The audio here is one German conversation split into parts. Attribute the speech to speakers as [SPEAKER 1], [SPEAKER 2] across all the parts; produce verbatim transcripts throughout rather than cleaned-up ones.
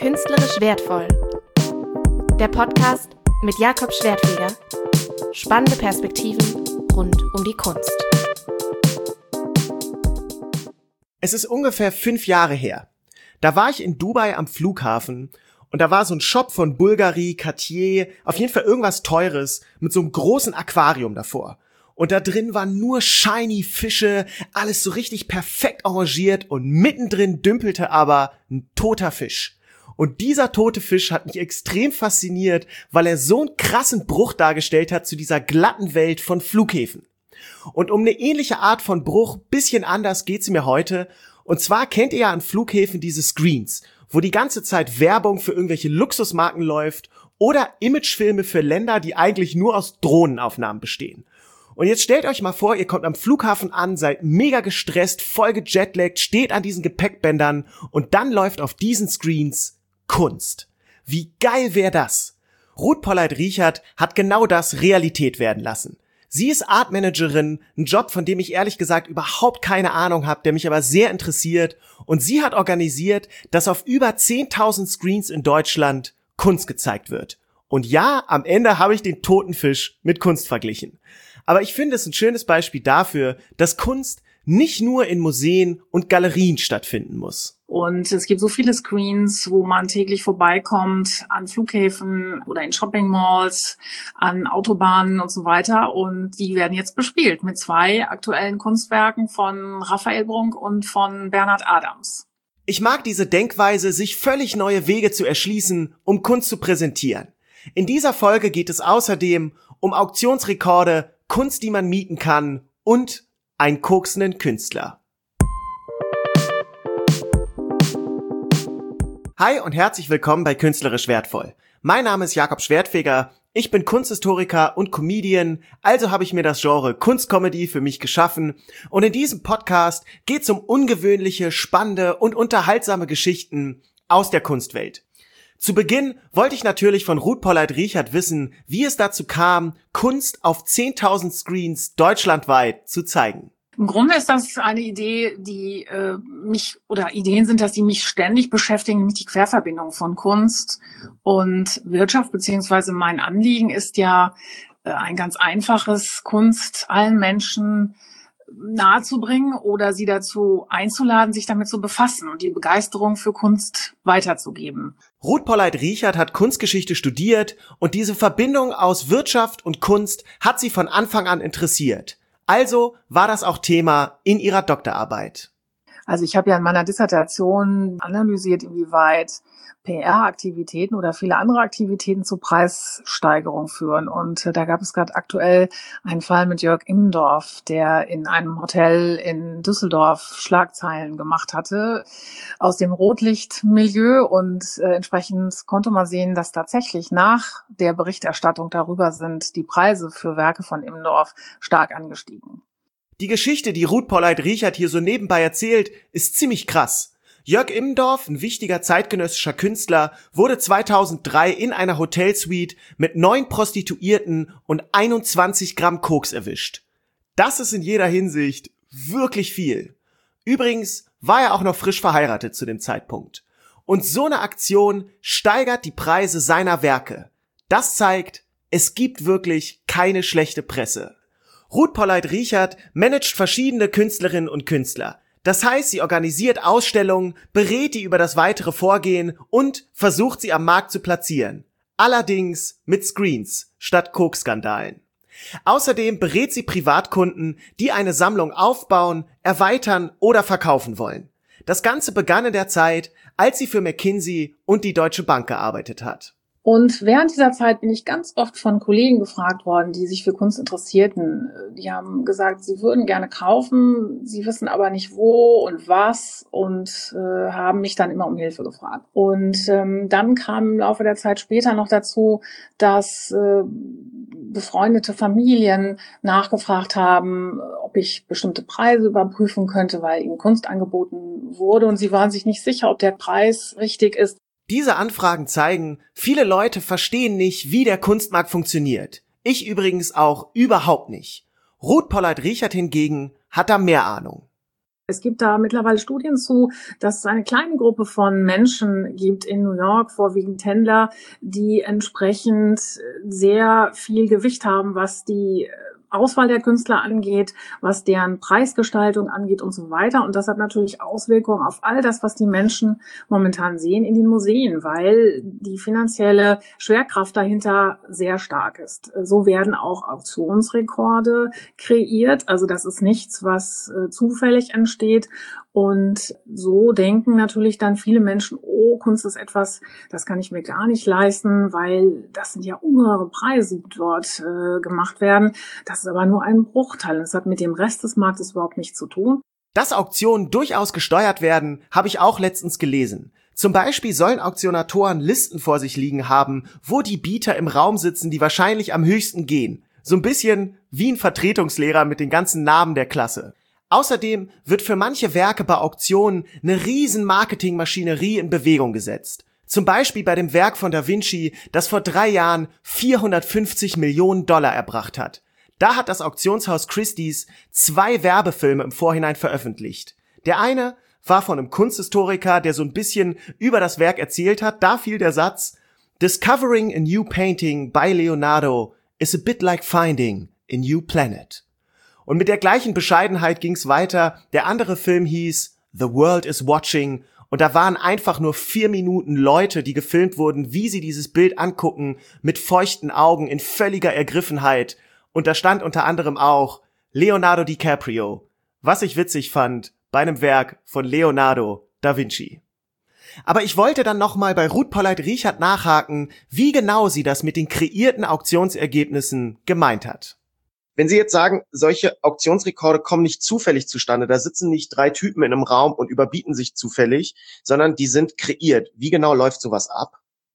[SPEAKER 1] Künstlerisch wertvoll. Der Podcast mit Jakob Schwertfeger. Spannende Perspektiven rund um die Kunst.
[SPEAKER 2] Es ist ungefähr fünf Jahre her. Da war ich in Dubai am Flughafen und da war so ein Shop von Bulgari, Cartier, auf jeden Fall irgendwas Teures mit so einem großen Aquarium davor. Und da drin waren nur shiny Fische, alles so richtig perfekt arrangiert und mittendrin dümpelte aber ein toter Fisch. Und dieser tote Fisch hat mich extrem fasziniert, weil er so einen krassen Bruch dargestellt hat zu dieser glatten Welt von Flughäfen. Und um eine ähnliche Art von Bruch, bisschen anders geht's mir heute. Und zwar kennt ihr ja an Flughäfen diese Screens, wo die ganze Zeit Werbung für irgendwelche Luxusmarken läuft oder Imagefilme für Länder, die eigentlich nur aus Drohnenaufnahmen bestehen. Und jetzt stellt euch mal vor, ihr kommt am Flughafen an, seid mega gestresst, voll gejetlaggt, steht an diesen Gepäckbändern und dann läuft auf diesen Screens Kunst. Wie geil wäre das? Ruth Polleit-Riechert hat genau das Realität werden lassen. Sie ist Artmanagerin, ein Job, von dem ich ehrlich gesagt überhaupt keine Ahnung habe, der mich aber sehr interessiert. Und sie hat organisiert, dass auf über zehntausend Screens in Deutschland Kunst gezeigt wird. Und ja, am Ende habe ich den toten Fisch mit Kunst verglichen. Aber ich finde es ein schönes Beispiel dafür, dass Kunst nicht nur in Museen und Galerien stattfinden muss.
[SPEAKER 3] Und es gibt so viele Screens, wo man täglich vorbeikommt, an Flughäfen oder in Shopping-Malls, an Autobahnen und so weiter. Und die werden jetzt bespielt mit zwei aktuellen Kunstwerken von Raphael Brunk und von Bernhard Adams.
[SPEAKER 2] Ich mag diese Denkweise, sich völlig neue Wege zu erschließen, um Kunst zu präsentieren. In dieser Folge geht es außerdem um Auktionsrekorde, Kunst, die man mieten kann und einen koksenden Künstler. Hi und herzlich willkommen bei Künstlerisch wertvoll. Mein Name ist Jakob Schwertfeger, ich bin Kunsthistoriker und Comedian, also habe ich mir das Genre Kunstcomedy für mich geschaffen und in diesem Podcast geht es um ungewöhnliche, spannende und unterhaltsame Geschichten aus der Kunstwelt. Zu Beginn wollte ich natürlich von Ruth Polleit-Riechert wissen, wie es dazu kam, Kunst auf zehntausend Screens deutschlandweit zu zeigen.
[SPEAKER 3] Im Grunde ist das eine Idee, die äh, mich, oder Ideen sind das, die mich ständig beschäftigen, nämlich die Querverbindung von Kunst und Wirtschaft, beziehungsweise mein Anliegen ist ja äh, ein ganz einfaches, Kunst allen Menschen nahezubringen oder sie dazu einzuladen, sich damit zu befassen und die Begeisterung für Kunst weiterzugeben.
[SPEAKER 2] Ruth Polleit-Riechert hat Kunstgeschichte studiert und diese Verbindung aus Wirtschaft und Kunst hat sie von Anfang an interessiert. Also war das auch Thema in ihrer Doktorarbeit.
[SPEAKER 3] Also ich habe ja in meiner Dissertation analysiert, inwieweit P R-Aktivitäten oder viele andere Aktivitäten zu Preissteigerung führen. Und äh, da gab es gerade aktuell einen Fall mit Jörg Immendorf, der in einem Hotel in Düsseldorf Schlagzeilen gemacht hatte aus dem Rotlichtmilieu. Und äh, entsprechend konnte man sehen, dass tatsächlich nach der Berichterstattung darüber sind die Preise für Werke von Immendorf stark angestiegen.
[SPEAKER 2] Die Geschichte, die Ruth Polleit-Riechert hier so nebenbei erzählt, ist ziemlich krass. Jörg Immendorf, ein wichtiger zeitgenössischer Künstler, wurde zweitausenddrei in einer Hotelsuite mit neun Prostituierten und einundzwanzig Gramm Koks erwischt. Das ist in jeder Hinsicht wirklich viel. Übrigens war er auch noch frisch verheiratet zu dem Zeitpunkt. Und so eine Aktion steigert die Preise seiner Werke. Das zeigt, es gibt wirklich keine schlechte Presse. Ruth Polleit-Riechert managt verschiedene Künstlerinnen und Künstler. Das heißt, sie organisiert Ausstellungen, berät die über das weitere Vorgehen und versucht sie am Markt zu platzieren. Allerdings mit Screens statt Koks-Skandalen. Außerdem berät sie Privatkunden, die eine Sammlung aufbauen, erweitern oder verkaufen wollen. Das Ganze begann in der Zeit, als sie für McKinsey und die Deutsche Bank gearbeitet hat.
[SPEAKER 3] Und während dieser Zeit bin ich ganz oft von Kollegen gefragt worden, die sich für Kunst interessierten. Die haben gesagt, sie würden gerne kaufen, sie wissen aber nicht wo und was und äh, haben mich dann immer um Hilfe gefragt. Und ähm, dann kam im Laufe der Zeit später noch dazu, dass äh, befreundete Familien nachgefragt haben, ob ich bestimmte Preise überprüfen könnte, weil ihnen Kunst angeboten wurde und sie waren sich nicht sicher, ob der Preis richtig ist.
[SPEAKER 2] Diese Anfragen zeigen, viele Leute verstehen nicht, wie der Kunstmarkt funktioniert. Ich übrigens auch überhaupt nicht. Ruth Polleit-Riechert hingegen hat da mehr Ahnung.
[SPEAKER 3] Es gibt da mittlerweile Studien zu, dass es eine kleine Gruppe von Menschen gibt in New York, vorwiegend Händler, die entsprechend sehr viel Gewicht haben, was die Auswahl der Künstler angeht, was deren Preisgestaltung angeht und so weiter. Und das hat natürlich Auswirkungen auf all das, was die Menschen momentan sehen in den Museen, weil die finanzielle Schwerkraft dahinter sehr stark ist. So werden auch Auktionsrekorde kreiert. Also das ist nichts, was äh, zufällig entsteht. Und so denken natürlich dann viele Menschen, oh, Kunst ist etwas, das kann ich mir gar nicht leisten, weil das sind ja ungeheure Preise, die dort äh, gemacht werden. Das ist aber nur ein Bruchteil. Das hat mit dem Rest des Marktes überhaupt nichts zu tun.
[SPEAKER 2] Dass Auktionen durchaus gesteuert werden, habe ich auch letztens gelesen. Zum Beispiel sollen Auktionatoren Listen vor sich liegen haben, wo die Bieter im Raum sitzen, die wahrscheinlich am höchsten gehen. So ein bisschen wie ein Vertretungslehrer mit den ganzen Namen der Klasse. Außerdem wird für manche Werke bei Auktionen eine riesen Marketingmaschinerie in Bewegung gesetzt. Zum Beispiel bei dem Werk von Da Vinci, das vor drei Jahren vierhundertfünfzig Millionen Dollar erbracht hat. Da hat das Auktionshaus Christie's zwei Werbefilme im Vorhinein veröffentlicht. Der eine war von einem Kunsthistoriker, der so ein bisschen über das Werk erzählt hat. Da fiel der Satz: "Discovering a new painting by Leonardo is a bit like finding a new planet." Und mit der gleichen Bescheidenheit ging's weiter. Der andere Film hieß The World is Watching. Und da waren einfach nur vier Minuten Leute, die gefilmt wurden, wie sie dieses Bild angucken, mit feuchten Augen, in völliger Ergriffenheit. Und da stand unter anderem auch Leonardo DiCaprio, was ich witzig fand, bei einem Werk von Leonardo da Vinci. Aber ich wollte dann nochmal bei Ruth Polleit-Riechert nachhaken, wie genau sie das mit den kreierten Auktionsergebnissen gemeint hat.
[SPEAKER 4] Wenn Sie jetzt sagen, solche Auktionsrekorde kommen nicht zufällig zustande, da sitzen nicht drei Typen in einem Raum und überbieten sich zufällig, sondern die sind kreiert. Wie genau läuft sowas ab?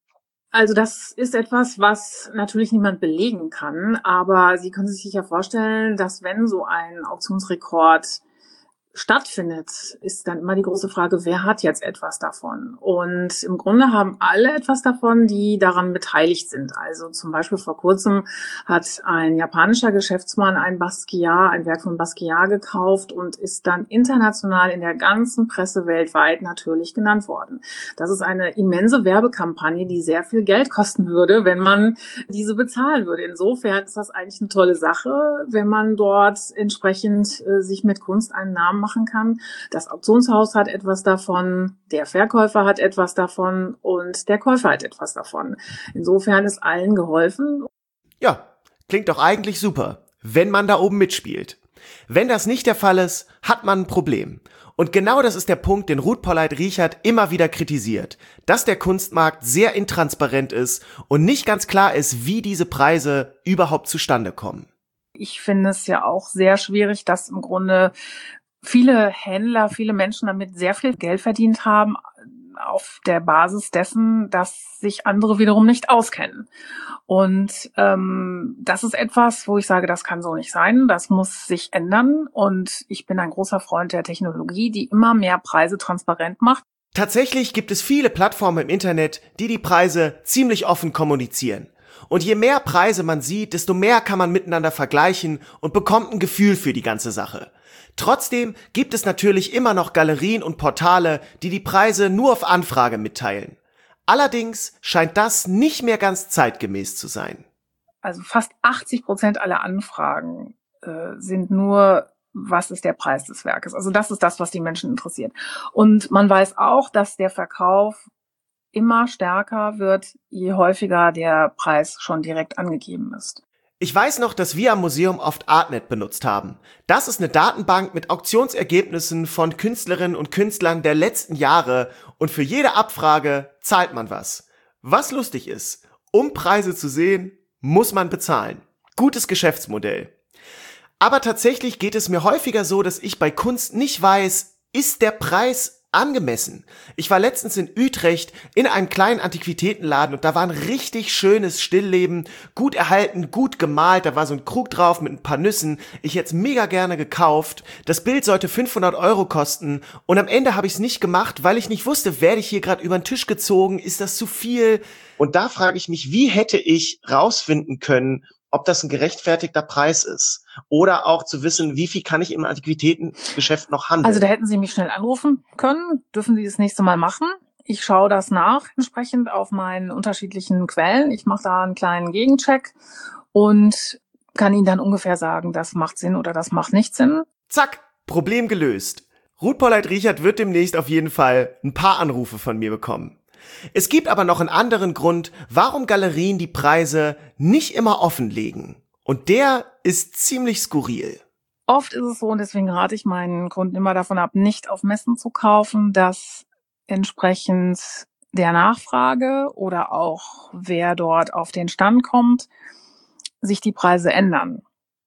[SPEAKER 3] Also das ist etwas, was natürlich niemand belegen kann, aber Sie können sich ja vorstellen, dass wenn so ein Auktionsrekord stattfindet, ist dann immer die große Frage, wer hat jetzt etwas davon? Und im Grunde haben alle etwas davon, die daran beteiligt sind. Also zum Beispiel vor kurzem hat ein japanischer Geschäftsmann ein Basquiat, ein Werk von Basquiat gekauft und ist dann international in der ganzen Presse weltweit natürlich genannt worden. Das ist eine immense Werbekampagne, die sehr viel Geld kosten würde, wenn man diese bezahlen würde. Insofern ist das eigentlich eine tolle Sache, wenn man dort entsprechend äh, sich mit Kunst einen Namen machen kann. Das Auktionshaus hat etwas davon, der Verkäufer hat etwas davon und der Käufer hat etwas davon. Insofern ist allen geholfen.
[SPEAKER 2] Ja, klingt doch eigentlich super, wenn man da oben mitspielt. Wenn das nicht der Fall ist, hat man ein Problem. Und genau das ist der Punkt, den Ruth Polleit-Riechert immer wieder kritisiert, dass der Kunstmarkt sehr intransparent ist und nicht ganz klar ist, wie diese Preise überhaupt zustande kommen.
[SPEAKER 3] Ich finde es ja auch sehr schwierig, dass im Grunde viele Händler, viele Menschen damit sehr viel Geld verdient haben, auf der Basis dessen, dass sich andere wiederum nicht auskennen. Und ähm, das ist etwas, wo ich sage, das kann so nicht sein, das muss sich ändern. Und ich bin ein großer Freund der Technologie, die immer mehr Preise transparent macht.
[SPEAKER 2] Tatsächlich gibt es viele Plattformen im Internet, die die Preise ziemlich offen kommunizieren. Und je mehr Preise man sieht, desto mehr kann man miteinander vergleichen und bekommt ein Gefühl für die ganze Sache. Trotzdem gibt es natürlich immer noch Galerien und Portale, die die Preise nur auf Anfrage mitteilen. Allerdings scheint das nicht mehr ganz zeitgemäß zu sein.
[SPEAKER 3] Also fast achtzig Prozent aller Anfragen äh, sind nur, was ist der Preis des Werkes? Also das ist das, was die Menschen interessiert. Und man weiß auch, dass der Verkauf immer stärker wird, je häufiger der Preis schon direkt angegeben ist.
[SPEAKER 2] Ich weiß noch, dass wir am Museum oft Artnet benutzt haben. Das ist eine Datenbank mit Auktionsergebnissen von Künstlerinnen und Künstlern der letzten Jahre und für jede Abfrage zahlt man was. Was lustig ist, um Preise zu sehen, muss man bezahlen. Gutes Geschäftsmodell. Aber tatsächlich geht es mir häufiger so, dass ich bei Kunst nicht weiß, ist der Preis angemessen. Ich war letztens in Utrecht in einem kleinen Antiquitätenladen und da war ein richtig schönes Stillleben, gut erhalten, gut gemalt, da war so ein Krug drauf mit ein paar Nüssen. Ich hätte es mega gerne gekauft. Das Bild sollte fünfhundert Euro kosten und am Ende habe ich es nicht gemacht, weil ich nicht wusste, werde ich hier gerade über den Tisch gezogen, ist das zu viel?
[SPEAKER 4] Und da frage ich mich, wie hätte ich rausfinden können, ob das ein gerechtfertigter Preis ist. Oder auch zu wissen, wie viel kann ich im Antiquitätengeschäft noch handeln.
[SPEAKER 3] Also da hätten Sie mich schnell anrufen können. Dürfen Sie das nächste Mal machen? Ich schaue das nach entsprechend auf meinen unterschiedlichen Quellen. Ich mache da einen kleinen Gegencheck und kann Ihnen dann ungefähr sagen, das macht Sinn oder das macht nicht Sinn.
[SPEAKER 2] Zack, Problem gelöst. Ruth Polleit-Riechert wird demnächst auf jeden Fall ein paar Anrufe von mir bekommen. Es gibt aber noch einen anderen Grund, warum Galerien die Preise nicht immer offenlegen. Und der ist ziemlich skurril.
[SPEAKER 3] Oft ist es so, und deswegen rate ich meinen Kunden immer davon ab, nicht auf Messen zu kaufen, dass entsprechend der Nachfrage oder auch wer dort auf den Stand kommt, sich die Preise ändern.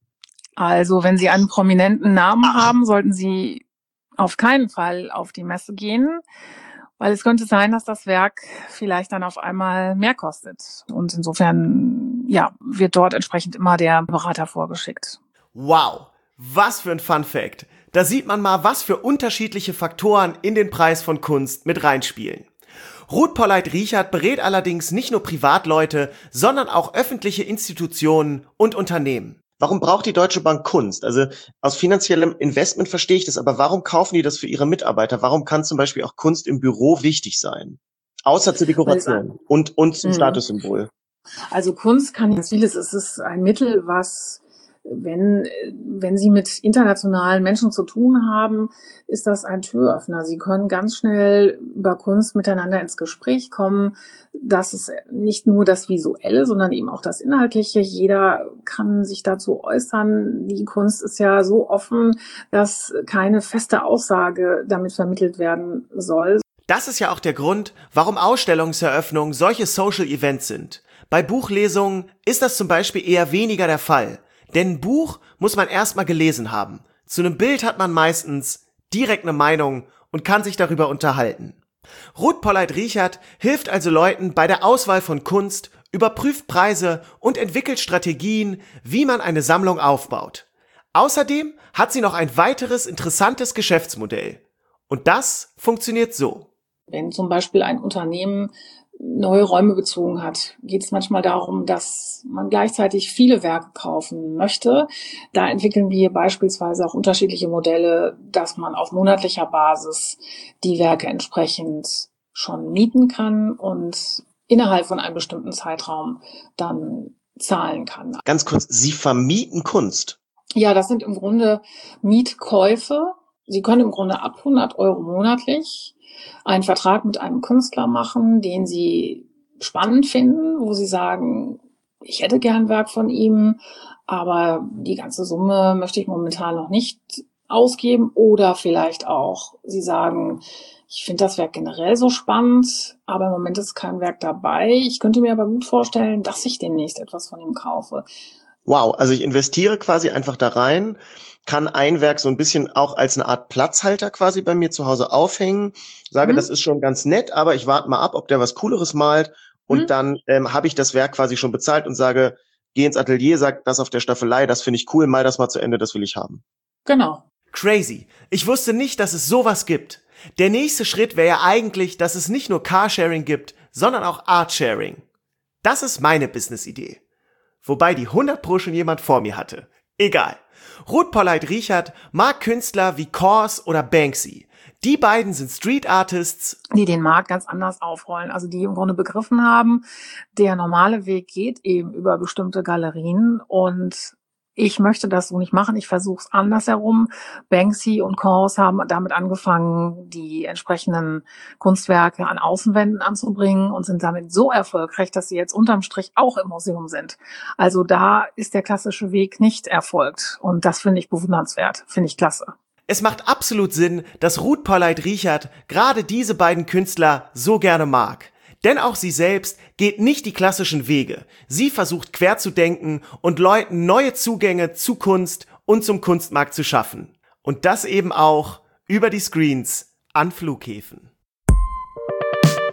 [SPEAKER 3] Also wenn Sie einen prominenten Namen haben, sollten Sie auf keinen Fall auf die Messe gehen, weil es könnte sein, dass das Werk vielleicht dann auf einmal mehr kostet. Und insofern, ja, wird dort entsprechend immer der Berater vorgeschickt.
[SPEAKER 2] Wow, was für ein Fun Fact. Da sieht man mal, was für unterschiedliche Faktoren in den Preis von Kunst mit reinspielen. Ruth Polleit-Riechert berät allerdings nicht nur Privatleute, sondern auch öffentliche Institutionen und Unternehmen.
[SPEAKER 4] Warum braucht die Deutsche Bank Kunst? Also aus finanziellem Investment verstehe ich das, aber warum kaufen die das für ihre Mitarbeiter? Warum kann zum Beispiel auch Kunst im Büro wichtig sein? Außer zur Dekoration und, und zum
[SPEAKER 3] Mhm.
[SPEAKER 4] Statussymbol.
[SPEAKER 3] Also Kunst kann ja vieles. Es ist ein Mittel, was, wenn, wenn Sie mit internationalen Menschen zu tun haben, ist das ein Türöffner. Sie können ganz schnell über Kunst miteinander ins Gespräch kommen. Das ist nicht nur das Visuelle, sondern eben auch das Inhaltliche. Jeder kann sich dazu äußern. Die Kunst ist ja so offen, dass keine feste Aussage damit vermittelt werden soll.
[SPEAKER 2] Das ist ja auch der Grund, warum Ausstellungseröffnungen solche Social Events sind. Bei Buchlesungen ist das zum Beispiel eher weniger der Fall. Denn ein Buch muss man erstmal gelesen haben. Zu einem Bild hat man meistens direkt eine Meinung und kann sich darüber unterhalten. Ruth Polleit-Riechert hilft also Leuten bei der Auswahl von Kunst, überprüft Preise und entwickelt Strategien, wie man eine Sammlung aufbaut. Außerdem hat sie noch ein weiteres interessantes Geschäftsmodell. Und das funktioniert so.
[SPEAKER 3] Wenn zum Beispiel ein Unternehmen neue Räume bezogen hat, geht es manchmal darum, dass man gleichzeitig viele Werke kaufen möchte. Da entwickeln wir beispielsweise auch unterschiedliche Modelle, dass man auf monatlicher Basis die Werke entsprechend schon mieten kann und innerhalb von einem bestimmten Zeitraum dann zahlen kann.
[SPEAKER 4] Ganz kurz, Sie vermieten Kunst?
[SPEAKER 3] Ja, das sind im Grunde Mietkäufe. Sie können im Grunde ab hundert Euro monatlich einen Vertrag mit einem Künstler machen, den Sie spannend finden, wo Sie sagen, ich hätte gern Werk von ihm, aber die ganze Summe möchte ich momentan noch nicht ausgeben. Oder vielleicht auch, Sie sagen, ich finde das Werk generell so spannend, aber im Moment ist kein Werk dabei. Ich könnte mir aber gut vorstellen, dass ich demnächst etwas von ihm kaufe.
[SPEAKER 4] Wow, also ich investiere quasi einfach da rein, kann ein Werk so ein bisschen auch als eine Art Platzhalter quasi bei mir zu Hause aufhängen, sage, mhm. das ist schon ganz nett, aber ich warte mal ab, ob der was Cooleres malt und mhm. dann ähm, habe ich das Werk quasi schon bezahlt und sage, geh ins Atelier, sag das auf der Staffelei, das finde ich cool, mal das mal zu Ende, das will ich haben.
[SPEAKER 3] Genau.
[SPEAKER 2] Crazy. Ich wusste nicht, dass es sowas gibt. Der nächste Schritt wäre ja eigentlich, dass es nicht nur Carsharing gibt, sondern auch Artsharing. Das ist meine Business-Idee. Wobei die hundert Pro schon jemand vor mir hatte. Egal. Ruth Polleit-Riechert mag Künstler wie Kaws oder Banksy. Die beiden sind Street Artists,
[SPEAKER 3] die den Markt ganz anders aufrollen, also die im Grunde begriffen haben, der normale Weg geht eben über bestimmte Galerien und ich möchte das so nicht machen, ich versuche es andersherum. Banksy und Kaws haben damit angefangen, die entsprechenden Kunstwerke an Außenwänden anzubringen und sind damit so erfolgreich, dass sie jetzt unterm Strich auch im Museum sind. Also da ist der klassische Weg nicht erfolgt und das finde ich bewundernswert, finde ich klasse.
[SPEAKER 2] Es macht absolut Sinn, dass Ruth Polleit-Riechert gerade diese beiden Künstler so gerne mag. Denn auch sie selbst geht nicht die klassischen Wege. Sie versucht quer zu denken und Leuten neue Zugänge zu Kunst und zum Kunstmarkt zu schaffen. Und das eben auch über die Screens an Flughäfen.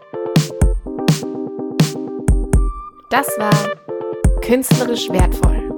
[SPEAKER 1] Das war Künstlerisch wertvoll.